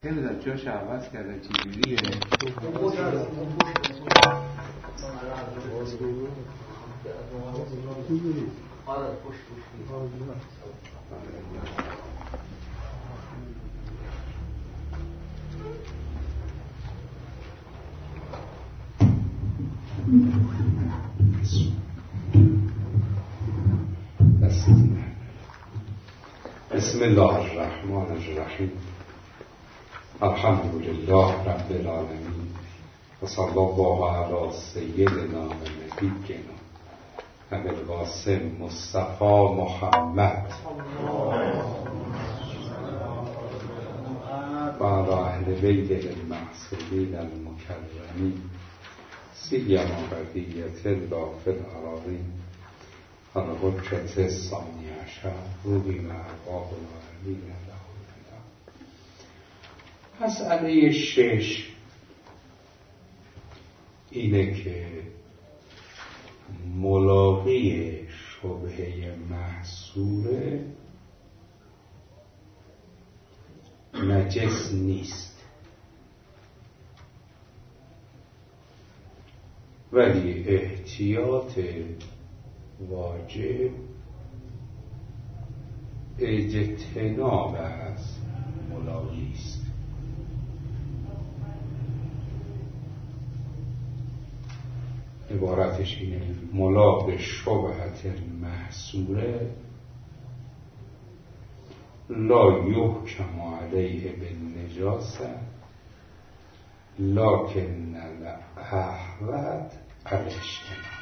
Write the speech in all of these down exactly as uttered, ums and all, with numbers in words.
نمیدونم جاش عوض کرده چجوریه. بسم الله الرحمن الرحیم. الحمد لله رب العالمین و صلی الله علی سیدنا و نبینا ابی القاسم مصطفی محمد و علی اهل بیته المعصومین المکرمین سیما بقیة الله فی الارضین و حجة ثانی عشر روحی مع ارواح العالمین له الفدا. مسئله شش اینه که ملاقی شبهه محصوره نجس نیست، ولی احتیاط واجب اجتناب از ملاقی است. عبارتش اینه: ملاق شبهت محصوره لا یحکم علیه بالنجاسه لکن الاحوط الاجتناب.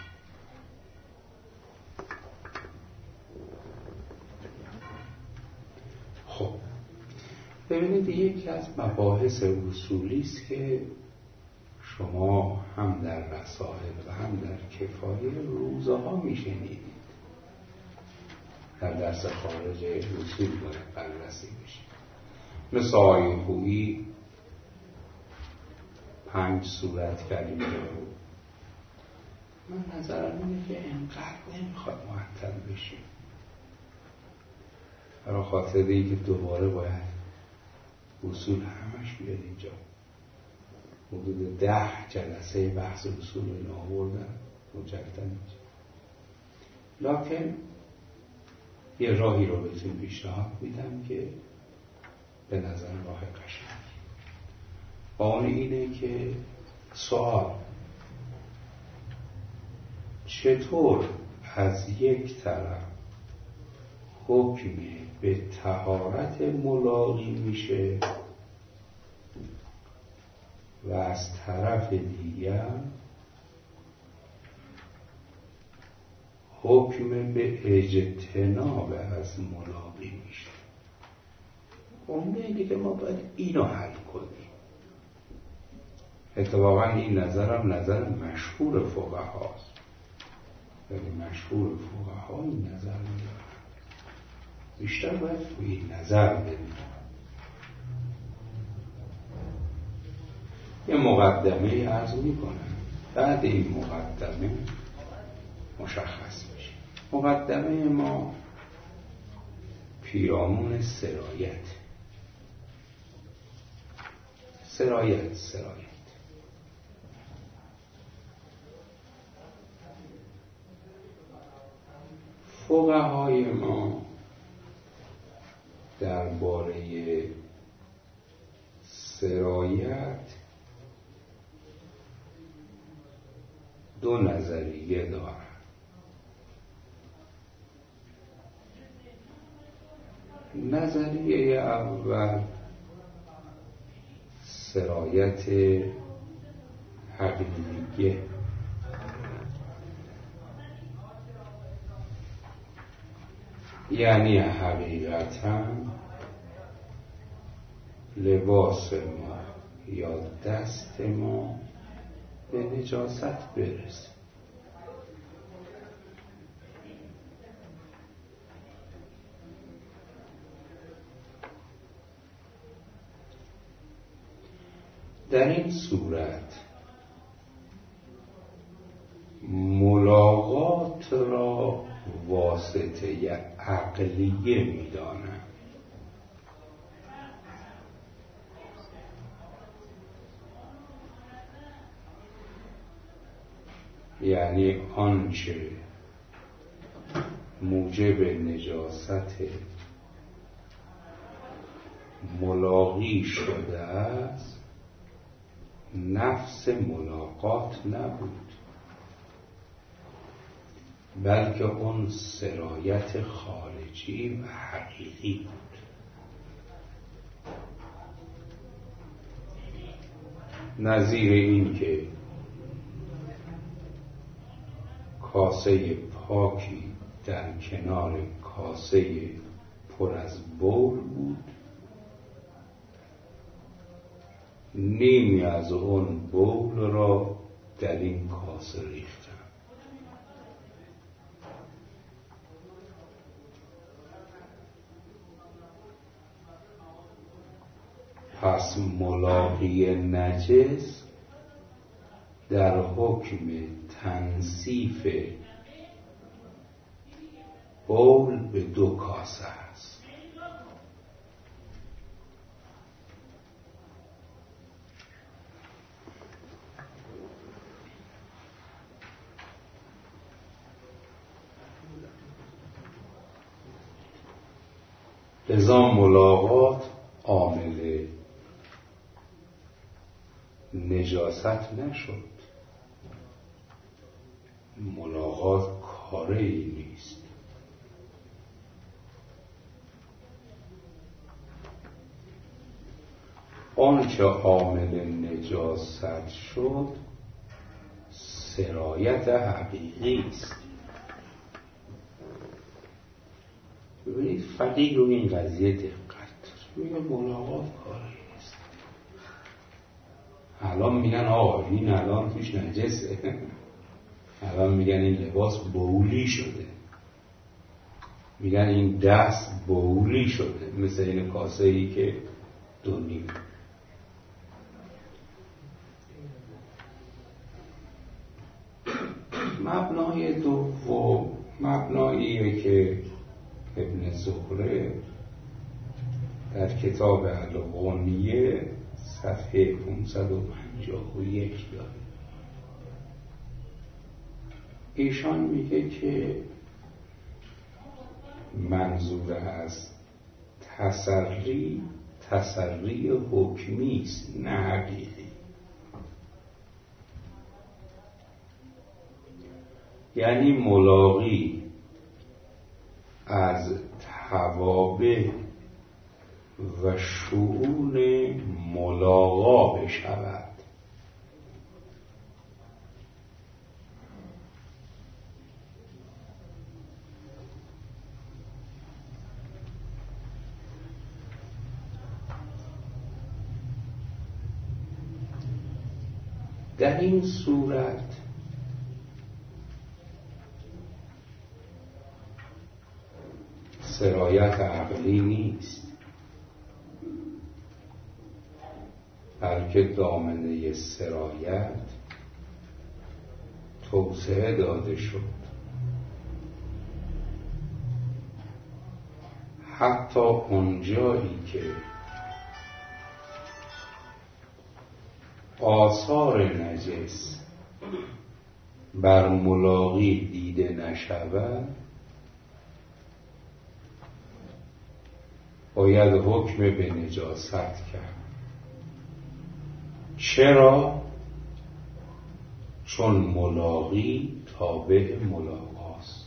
خب ببینید، یکی از مباحث اصولی است که شما هم در رسائل و هم در کفایه روزها میشنید. در درس خارج اصول باید بررسی بشه. مثل آیه خویی پنج صورت کلیمه رو من نظرم اینه که انقدر نمیخواد معطل بشیم، برای خاطر این که دوباره باید اصول همش بیاد اینجا. حدود ده جلسه بحث اصول رو اینا آوردن مجددا اینجا. لکن یه راهی رو بهتون پیشنهاد میدم که به نظر راه قشنگی. آن اینه که سوال چطور از یک طرف حکمی به طهارت ملاقی میشه و از طرف دیگر حکم به اجتناب از ملاقی میشه. اون میگه که ما باید اینو حل کنیم. اتفاقا این نظرم نظر مشهور فقهاست، ولی مشهور فقها این نظر ندارن. بیشتر باید توی نظر بدیم. یه مقدمه عرض میکنم، بعد این مقدمه مشخص میشه. مقدمه ما پیرامون سرایت سرایت سرایت فقهای ما درباره سرایت دو نظریه دارند. نظریه اول سرایت حقیقیه، یعنی حقیقتا لباس ما یا دست ما به نجاست برسه. در این صورت ملاقات را واسطه عقلیه می‌دانند یعنی آنچه موجب نجاست ملاقی شده است نفس ملاقات نبود، بلکه اون سرایت خارجی و حقیقی بود. نظیر این که کاسه پاکی در کنار کاسه پر از بول بود، نیمی از اون بول را در این کاسه ریختم. پس ملاقی نجس در حکم تنصیف بول به دو کاسه است. لذا ملاقات عامل نجاست نشد. ملاقات کاری نیست. آنچه عامل نجاست شد سرایت حقیقی است. ببینید فقیه رو این قضیه دقت میگه ملاقات کاری نیست. الان میگن آقا این الان توش نجسه، الان میگن این لباس بولی شده، میگن این دست بولی شده، مثل این کاسه ای که دو نیم. مبنای دوم مبناییه که ابن زهره در کتاب الغنیه صفحه پانصد و پنجاه و یک داره. ایشان میگه که منظور از تسری تسری حکمی است نه حقیقی. یعنی ملاقی از توابع و شؤون ملاقا بشود. در این صورت سرایت عقلی نیست، بلکه دامنه سرایت توسعه داده شد. حتی اونجایی که آثار نجس بر ملاقی دیده نشود باید حکم به نجاست کرد. چرا؟ چون ملاقی تابع ملاقاست.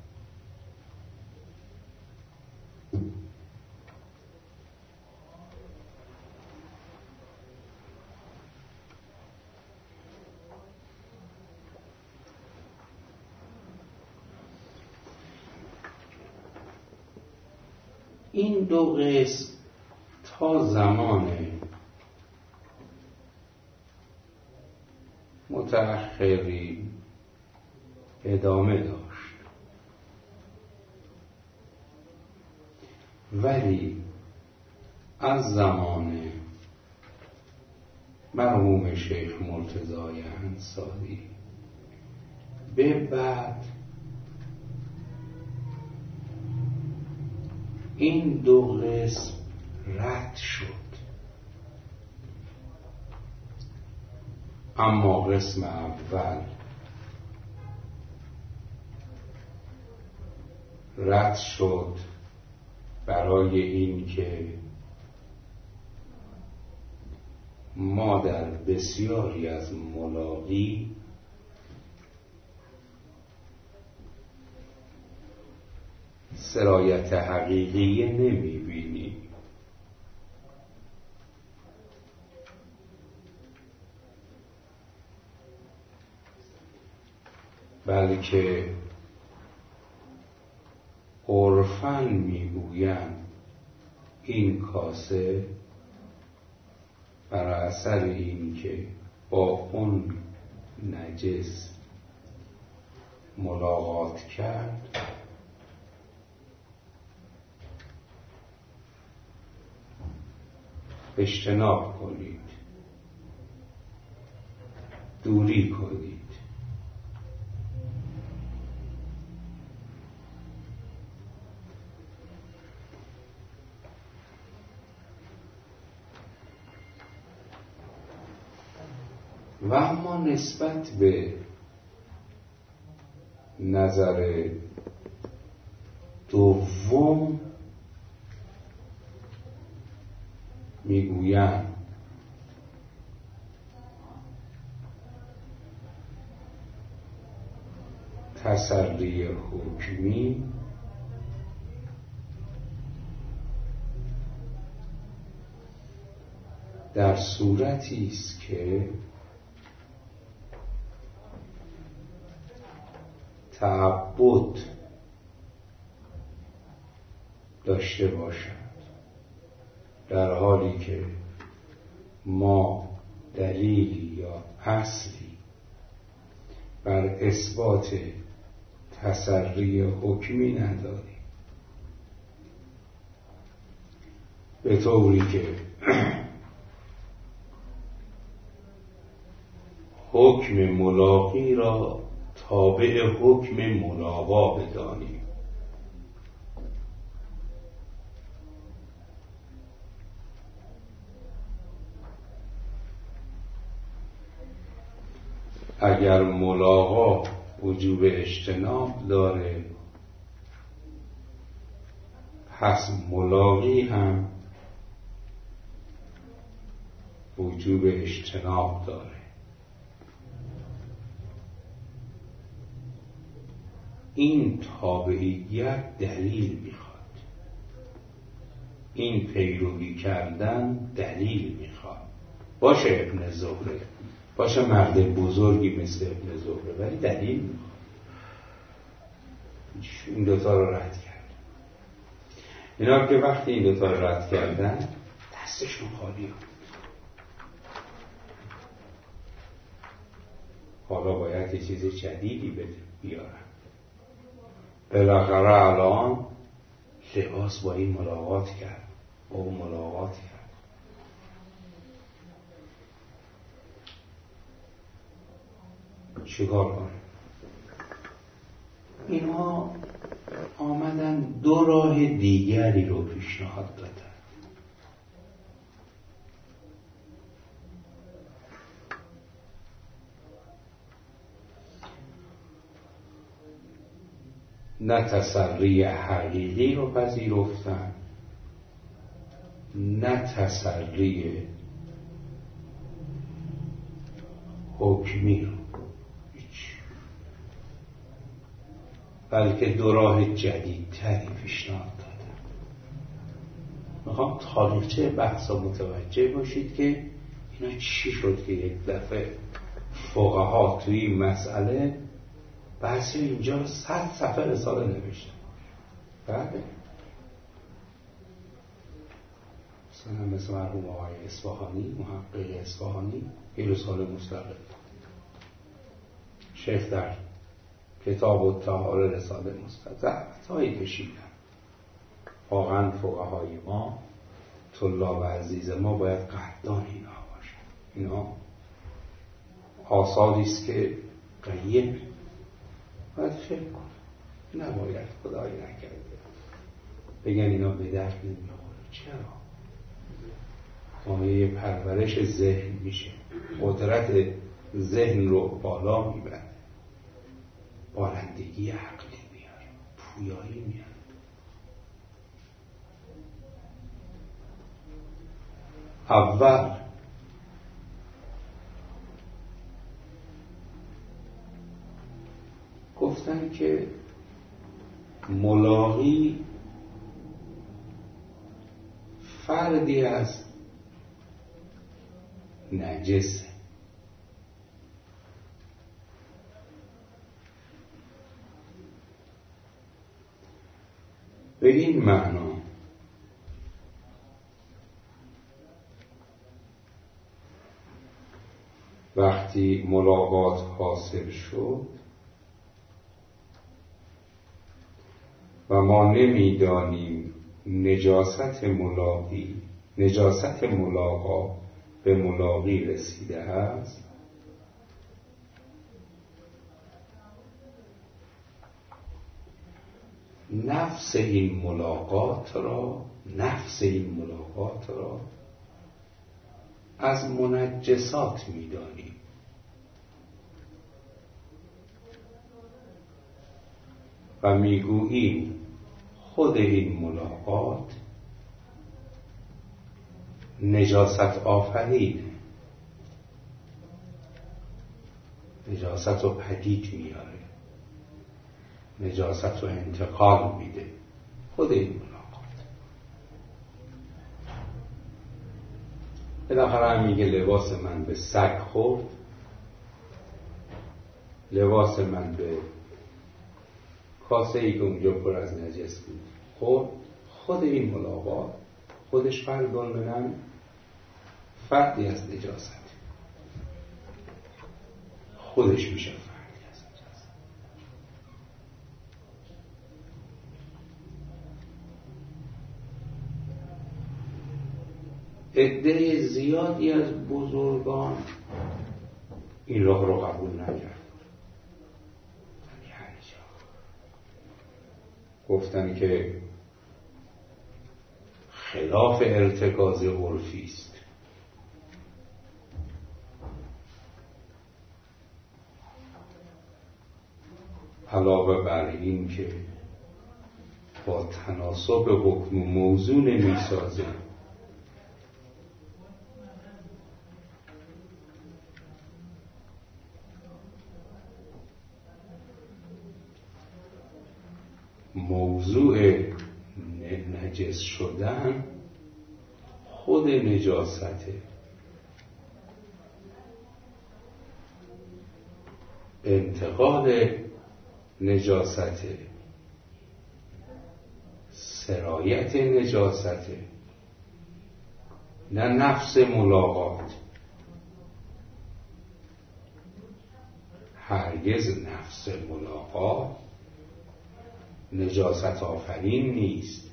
این دو قسم تا زمان متأخری ادامه داشت، ولی از زمان مرحوم شیخ مرتضی انصاری به بعد این دو قسم رد شد. اما قسم اول رد شد برای این که ما در بسیاری از ملاقی سرایت حقیقی نمی بینیم، بلکه عرفاً میگویند این کاسه بر اثر این که با اون نجس ملاقات کرد اجتناب کنید، دوری کنید. و اما نسبت به نظر دوم میگویند تسری حکمی در صورتی است که تعبد داشته باشد، در حالی که ما دلیلی یا اصلی بر اثبات تسری حکمی نداریم، به طوری که حکم ملاقی را تابع حکم ملاقا بدانیم. اگر ملاقا وجوب اجتناب داره، پس ملاقی هم وجوب اجتناب داره. این تابعیت دلیل میخواد، این پیروی کردن دلیل میخواد. باشه ابن زهره، باشه مرد بزرگی مثل ابن زهره، ولی دلیل میخواد. این دوتا رو رد کرد. اینا که وقتی این دوتا رو رد کردن دستشون خالی بود. حالا باید یه چیز جدیدی بده بیارن. بالاخره الان لباس با این ملاقات کرد، با اون ملاقات کرد. چیکار کنه؟ اینها آمدن دو راه دیگری رو پیشنهاد دادن. نه تسری حقیقی رو پذیرفتن، نه تسری حکمی رو، بلکه دو راه جدیدتری پیشنهاد دادن. میخوام تاریخچه بحثا متوجه باشید که اینا چی شد که یک دفعه فقها توی این مسئله بحثی اینجا صد صفحه رساله نوشتن. بله مثلا مثل مرحوم آقای اصفهانی، محقق اصفهانی، یه رساله مستقل. شیخ در کتاب الطهاره رساله مستقل. زحمت‌هایی کشیدن. واقعا فقهای ما، طلاب عزیز ما باید قدردان اینا باشن. اینا آثاری است که قیم باید فکر کن، نباید خدایی نکرده بگن اینا به درد نمیخوره. چرا؟ مایه پرورش ذهن میشه، قدرت ذهن رو بالا میبره، بالندگی عقلی میاره، پویایی میاد. اول گفتن که ملاقی فردی از نجسه. به این معنا وقتی ملاقات حاصل شد و ما نمیدانیم نجاست ملاقی نجاست ملاقا به ملاقی رسیده است، نفس این ملاقات را نفس این ملاقات را از منجسات می‌دانیم. و میگوییم خود این ملاقات نجاست آفرینه، نجاست رو پدید میاره، نجاست رو انتقال میده. خود این ملاقات بالاخره میگه لباس من به سگ خورد، لباس من به کاسه ای که اونجا پر از نجس بود خورد. خود این ملاقات خودش فرد من فردی از نجاست، خودش میشه فردی از نجاست. عده زیادی از بزرگان این راه رو قبول نکرد. گفتن که خلاف ارتکاز عرفی است. علاوه بر این که با تناسب حکم موضوع نمی‌سازه، موضوع نجس شدن خود نجاسته، انتقال نجاسته، سرایت نجاسته، نه نفس ملاقات. هرگز نفس ملاقات نجاست آفرین نیست.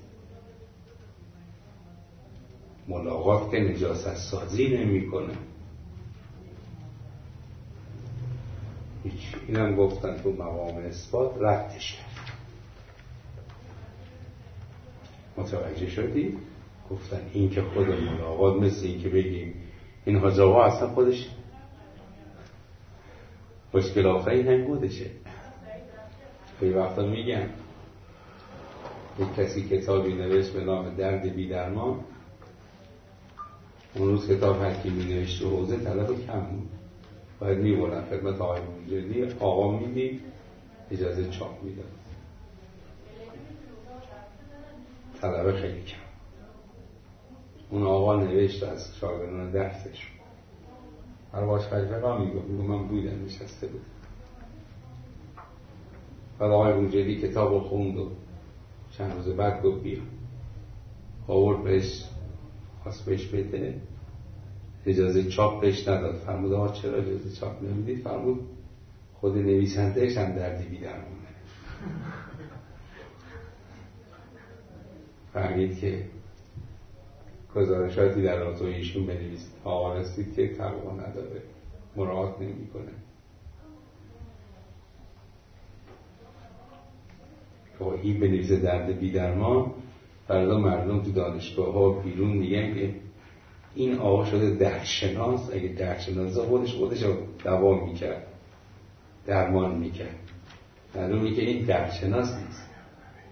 ملاقات که نجاست سازی نمی کنه. اینم گفتن تو مقام اثبات ردش کرد. متوجه شدی؟ گفتن این که خود ملاقات مثل این که بگیم این حاج آقا اصلا خودش مشکل آفرین هم خودشه. خیلی وقتا میگن یک کسی کتابی نوشت به نام درد بی درمان، اون روز کتاب هرکی می نوشت و حوزه طلب کم بود، باید می بردن خدمت آقای منجدی، آقا میدید اجازه چاپ میداد، طلب خیلی کم. اون آقا نوشت از شاگردان درسش، هر باش خلیفه را میگو میگو من بودم نشسته بود. بعد آقای منجدی کتاب رو خوند و چند روز بعد گفت بیا، آورد بهش خواست بهش بده، اجازه چاپ بهش نداد. فرمود آقا چرا اجازه چاپ نمیدید؟ فرمود خود نویسندهش هم دردی بی درمونه. فهمید که گزارشاتی در رابطه ایشون بنویسید، آقا رسید که تقوا نداره، مراعات نمی کنه. که این بنویسه درد بی درمان، فردا مردم تو دانشگاه ها بیرون میگن که این آقا شده دردشناس. اگه دردشناس خودش خودش رو دوا میکرد، درمان میکرد، معلومه که این دردشناس نیست.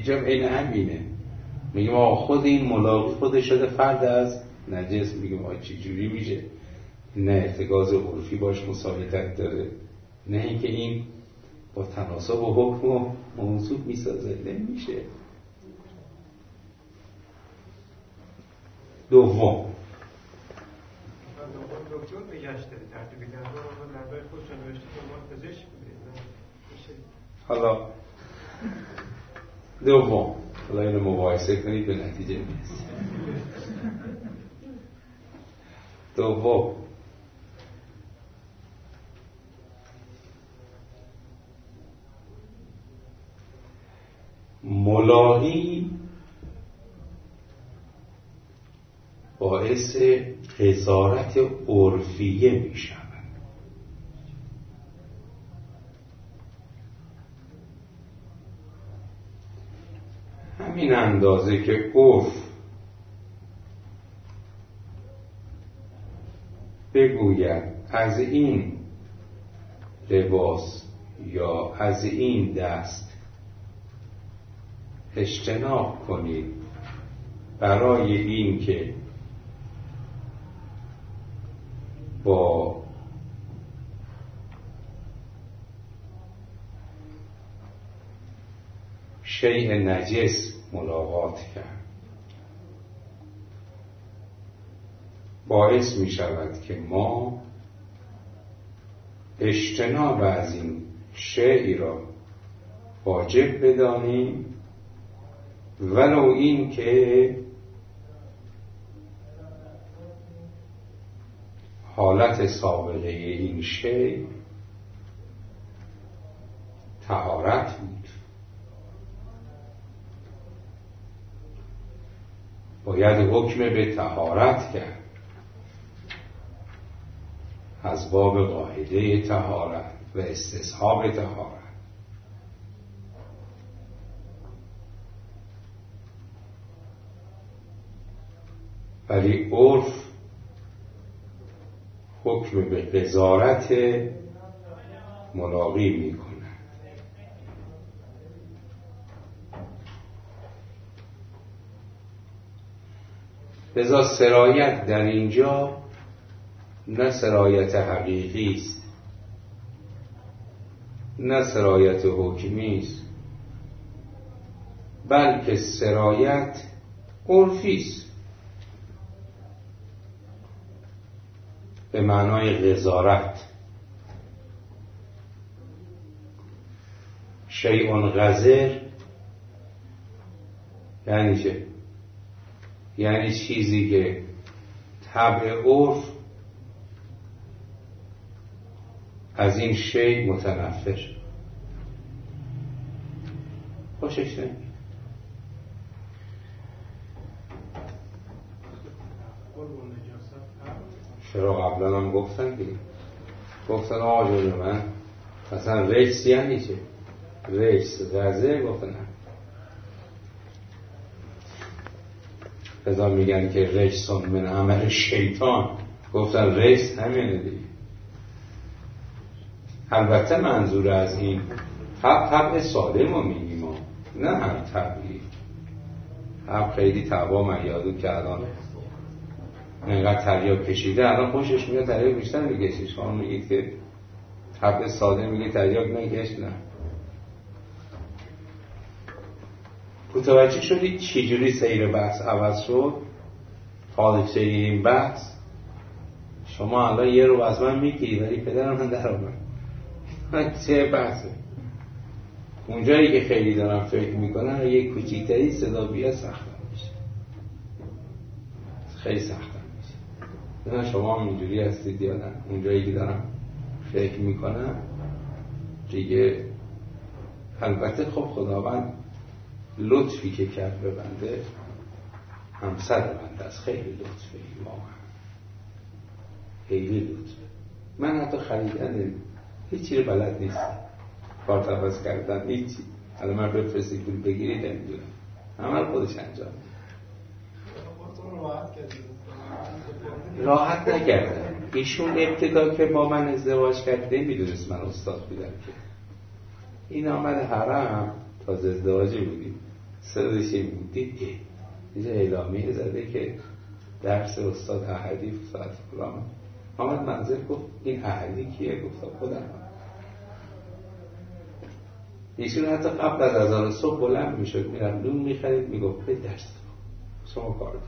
اینجا عین همینه. میگیم آقا خود این ملاقی خودش شده فرد از نجس، میگیم آقا چی جوری میشه؟ نه ارتکاز عرفی باش مساویت داره، نه اینکه این با تناسب و حکم و موضوع میسازه، نمیشه. دوم دکتر بگشته ترتیبی کرده و نظر خودش نوشته که ما پزشک بودیم. حالا دوم حالا اینو مقایسه کنید به نتیجه میرسید. دوم ملاهی باعث قضاوت عرفیه می شود. همین اندازه که عرف بگوید از این لباس یا از این دست اجتناب کنید برای این که با شیء نجس ملاقات کرد، باعث می شود که ما اجتناب از این شیء را واجب بدانیم، ولو این که حالت سابقه این شیء طهارت بود. باید حکم به طهارت کرد از باب قاعده طهارت و استصحاب طهارت. ولی عرف حکم به قضاوت ملاقی می کند. لذا سرایت در اینجا نه سرایت حقیقی است، نه سرایت حکمی است، بلکه سرایت عرفی است، به معنای قضاوت. شیء قذر یعنی چه؟ یعنی چیزی که طبع عرف از این شیء متنفر خوشش نمیاد. چرا قبلا هم گفتن دیگه، گفتن آقا جون من مثلا رجس یعنی چه؟ رجس غزه گفتن فضا میگن که رجسون من عمل شیطان، گفتن رجس همینه دیگه. البته منظور از این طبع طبع سالم رو میگیم، نه هم طبعی. هم خیلی طبعا من یادو که الان اینقدر تریاک کشیده الان خوشش میاد تریاک بیشتر میکشید. شما میگید که طبع ساده میگه تریاک نکش، نه. متوجه شدید چجوری سیر بحث عوض شد؟ حاضر این بحث شما الان یه رو از من میگیری ولی پدرم من در آمد چه بحثه؟ اونجایی که خیلی دارم فکر میکنم یه کوچیکتری صدا بیا سختم میشه، خیلی سختم میشه. نه شما هم اینجوری هستید یا نه؟ اونجایی که دارم فکر میکنم دیگه البته خب خداوند لطفی که کرد به بنده همسر بنده است، خیلی لطفه واقعا، خیلی لطفه. من حتی خریدن هیچی رو بلد نیستم، کارت عوض کردن هیچی. الان من بفرستی پول بگیرید نمیدونم، همه رو خودش انجام راحت نکردم. ایشون ابتدا که با من ازدواج کرد نمیدونست من استاد بودم که این آمد حرم، تازه ازدواجی بودیم، سرش بودید یه اعلامیه زده که درس استاد احدی ساعت فلان. آمد منزل گفت این احدی کیه؟ گفتم خودم. ایشون حتی قبل از اذان صبح بلند میشد میرم نون میخرید میگفت به درس شما کار دید.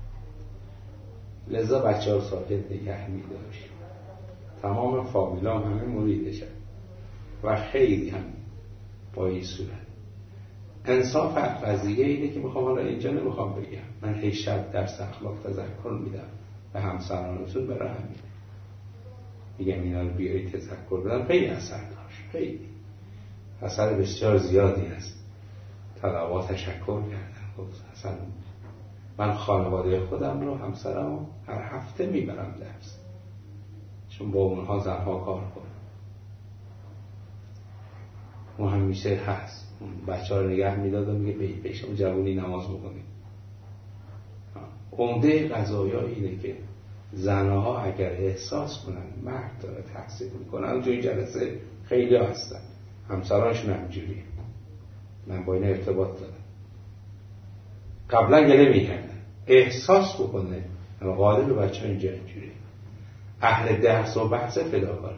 لذا بچه ها ساکت نگه میداشت. تمام فامیلا هم همه مریدشن و خیلی هم با این صورت. انصاف قضیه اینه که میخوام حالا اینجا نمیخوام بگم، من هی شب درس اخلاق تذکر میدم به همسرانتون، برای همین میگم اینا رو بیایی تذکر بدم. خیلی اثر داشت، خیلی اثر بسیار زیادی است. طلبات تشکر کردن. خب اصلا من خانواده خودم رو، همسرم هر هفته میبرم درس، چون با اونها زنها کار کنم. اون همیشه هست. بچه ها رو نگه میداد و میگه بی بی شما جوانی نماز بکنید. عمده قضایا اینه که زنها اگر احساس کنن مرد داره تحصیل میکنن، تو این جلسه خیلی ها هستن همسرانشون همجوریه، من با این ارتباط دارم، قبلا گله میکردن، احساس بکنه غالب بچه ها اینجا اینجوریه، اهل درس و بحث فداکار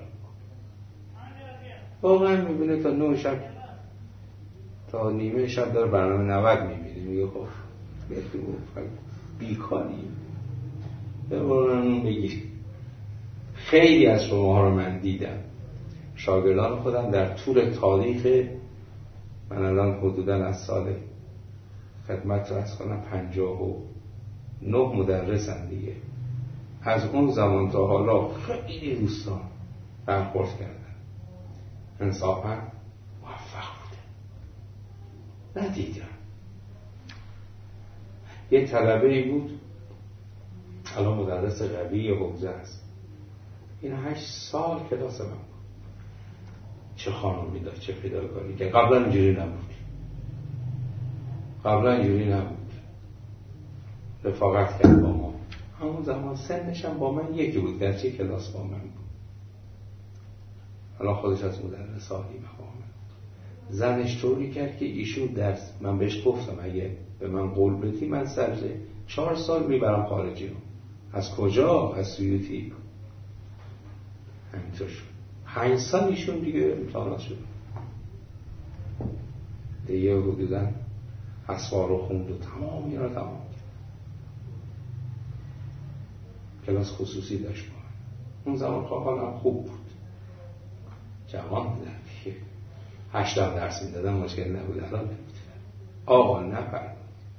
واقعا میبینه تا نه شب تا نیمه شب داره برنامه نود میبینه، میگه خب بیکاری ببرنون بگیر. خیلی از شماها رو من دیدم، شاگردان خودم در طول تاریخ من الان حدوداً از سال خدمت رس کنم پنجاه و نه مدرسم دیگه، از اون زمان تا حالا خیلی دوستان برخورد کردن، انصافاً موفق بوده. ندیدم. یه طلبه‌ای بود الان مدرس قوی حوزه است، این هشت سال کلاس من بود، چه خانومی داشت، چه فداکاری که قبلا اینجوری نبود، قبلا اینجوری نبود، رفاقت کرد با ما. همون زمان سنش هم با من یکی بود، در چه کلاس با من بود، الان خودش از مدرس عالی مقامه. زنش طوری کرد که ایشون درس، من بهش گفتم اگه به من قول بدی من سرجه چهار سال میبرم خارجی رو. از کجا؟ از سیوتی. همینطور شد. پنج سال ایشون دیگه امتحانات شد دیگه، حدوداً اسوار رو خوند و تمام اینا رو تمام کرد. کلاس خصوصی داشت با من. اون زمان خواهانم خوب بود، جوان بودن دیگه، هشتم درس میدادم مشکل نبود. الان نمیتونم آقا نفرد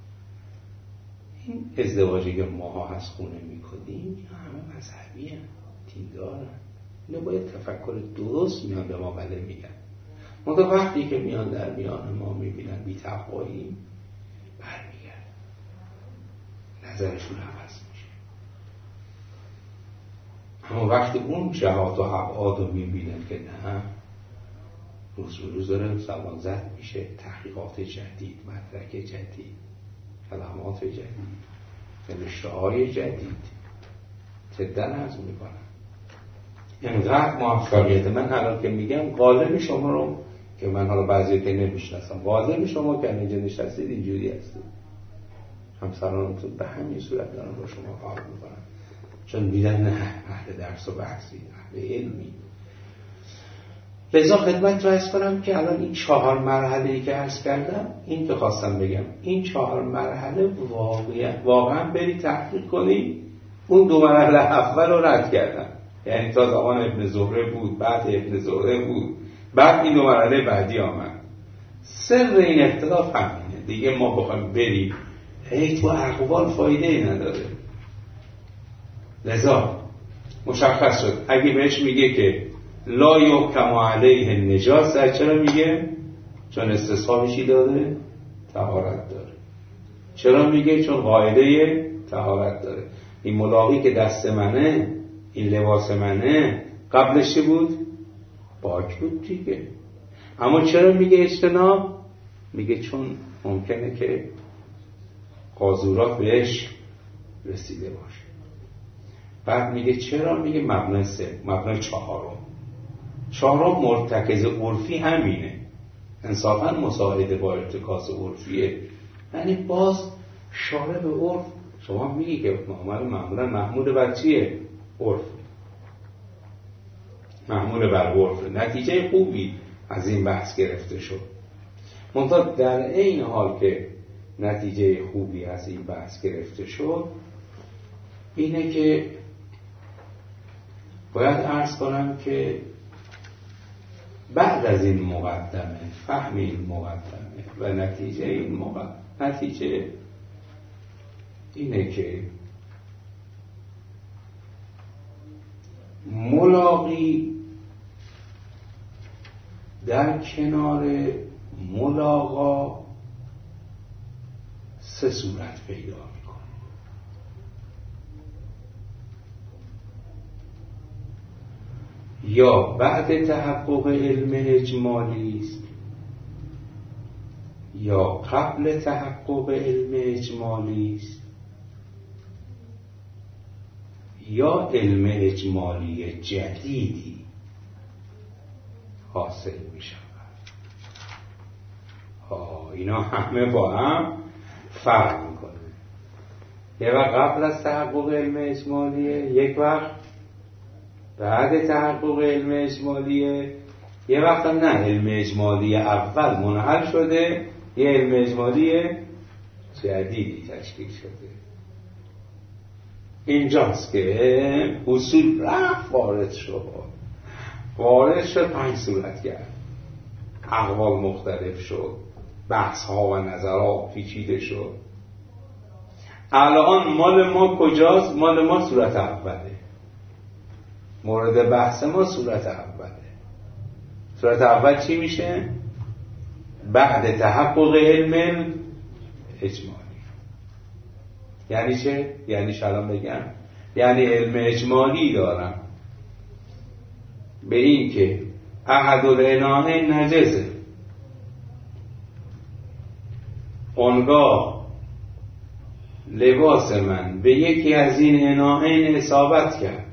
این ازدواجی که ماها از خونه میکنیم همه مذهبی هم دیندار هم، اینو باید تفکر درست میان به ما بله میگن. منطقه وقتی که میان در میان ما میبینن بی تقواییم برمیگرد، نظرشون عوض میشه. اما وقتی اون جهات و ابعاد رو میبینن که نه، روز به روز داره زبان زد میشه، تحقیقات جدید، مدرک جدید، کلمات جدید، نوشته‌های جدید جدا عرض میکنم. اینقدر موفقیت من الان که میگم غالب شما رو که من حالا بعضی که نمیشناسم، غالب شما که اینجا نشستید اینجوری هستید، همسرانتون به همین صورت دارن با شما کار میکنن، چون میدن نه اهل درس و بحثی، اهل علمی. لذا خدمت رو عرض کنم که الان این چهار مرحله‌ای که عرض کردم، این که خواستم بگم، این چهار مرحله واقعا واقعا بری تحقیق کنی، اون دو مرحله اول رو رد کردن، یعنی تا زمان ابن زهره بود، بعد ابن زهره بود، بعد این دو مرحله بعدی آمد. سر این اختلاف همینه دیگه، ما بخوایم بریم هی تو اقوال فایده ای نداره. لذا مشخص شد اگه بهش میگه که لا یحکم علیه النجاسه، چرا میگه؟ چون استصحابشی داره، طهارت داره. چرا میگه؟ چون قاعده طهارت داره. این ملاقی که دست منه، این لباس منه، قبلش بود؟ پاک بود دیگه. اما چرا میگه اجتناب؟ میگه چون ممکنه که قاذورات بهش رسیده باشه. بعد میگه چرا؟ میگه مبنای سه، مبنای چهارم. چهارم مرتکز عرفی همینه، انصافا مساعده با ارتکاز عرفیه، یعنی باز شارع به عرف، شما میگی که معامله معمولا محمول بر چیه؟ عرف، محمول بر عرف. نتیجه خوبی از این بحث گرفته شد. منتها در عین حال که نتیجه خوبی از این بحث گرفته شد اینه که باید عرض کنم که بعد از این مقدمه، فهم این مقدمه و نتیجه این مقدمه، نتیجه اینه که ملاقی در کنار ملاقا سه صورت پیدا میکنه. یا بعد تحقق علم اجمالی است، یا قبل تحقق علم اجمالی است، یا علم اجمالی جدیدی حاصل می شود. اینا همه با هم فرق می کنه. یک وقت قبل از تحقق علم اجمالیه، یک وقت بعد تحقق علم اجمالیه، یک وقت نه علم اجمالی اول منحل شده، یه علم اجمالی جدیدی تشکیل شده. اینجاست که اصول رفت وارد شد وارد شد پنج صورت کرد، اقوال مختلف شد، بحث ها و نظرات پیچیده شد. الان مال ما کجاست؟ مال ما صورت اوله، مورد بحث ما صورت اوله. صورت اول چی میشه؟ بعد تحقق علم اجمالی. یعنی چه؟ یعنی شلام بگم یعنی علم اجمالی دارم به این که احد العناهین نجسه، اونگاه لباس من به یکی از این عناهین اصابت کرد،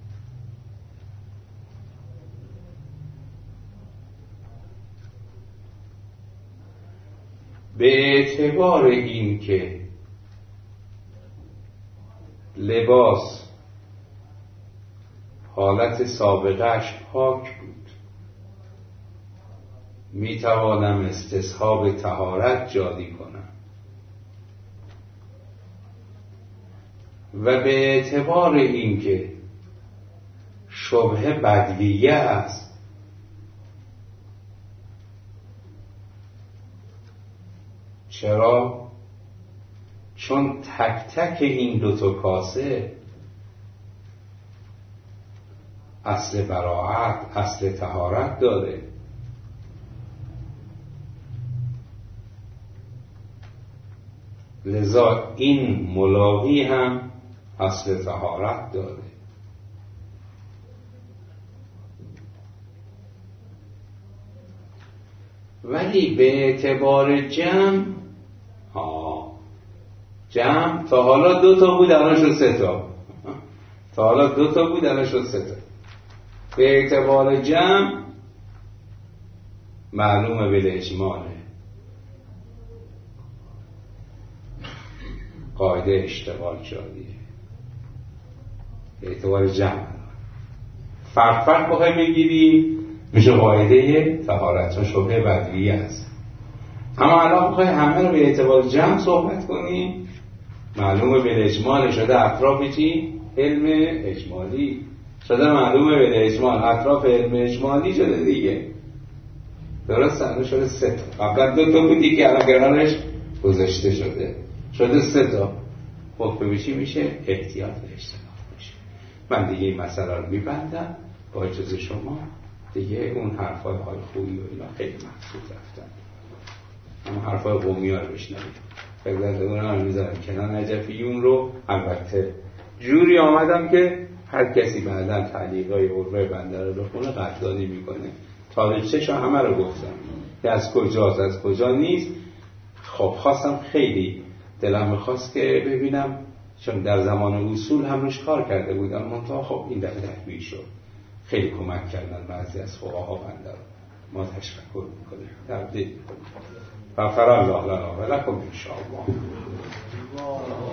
به اعتبار این که لباس حالت سابقهش پاک بود، می توانم استصحاب طهارت جاری کنم و به اعتبار این که شبهه بدویه است، چرا؟ چون تک تک این دوتا کاسه اصل براعت، اصل طهارت داره. لذا این ملاقی هم اصل طهارت داره. ولی به اعتبار جمع، آه جمع تا حالا دو تا بود الان شد سه تا، تا حالا دو تا بود الان شد سه تا. به اعتبار جمع معلومه به اجماله، قاعده اشتغال جاریه. به اعتبار جمع فرق فرق بخوای بگیری میشه قاعده طهارت، چون شبهه بدویه است. اما الان بخوای همه رو به اعتبار جمع صحبت کنی، معلومه به اجمال شده اطراف چی؟ علم اجمالی شده، معلومه به اجمال اطراف علم اجمالی شده دیگه. درست الان شده سه تا، قبلا دو تا بودی که الان کنارش گذاشته شده، شده سه تا. خب به چی میشه؟ احتیاط به اجتناب میشه. من دیگه این مسئله رو میبندم با اجازه شما. دیگه اون حرفای حال خوبی و اینا خیلی محسوب رفتن، اما حرفای قومی ها رو بشنوید. فقط اون رو میذارم کنار. نجفیون رو البته جوری آمدم که هر کسی بعداً تعلیقای عرفه بنده رو بخونه قدردانی میکنه. تاریخچه‌شو همه رو گفتم که از کجاست از کجا نیست. خب خواستم، خیلی دلم میخواست که ببینم، چون در زمان اصول هم روش کار کرده بودم، منتها خب این دفعه تکمیل شد. خیلی کمک کردن بعضی از فقها بنده رو. ما تشکر میکنیم، تبدیل میکنیم. غفر الله لنا و لکم ان شاء الله.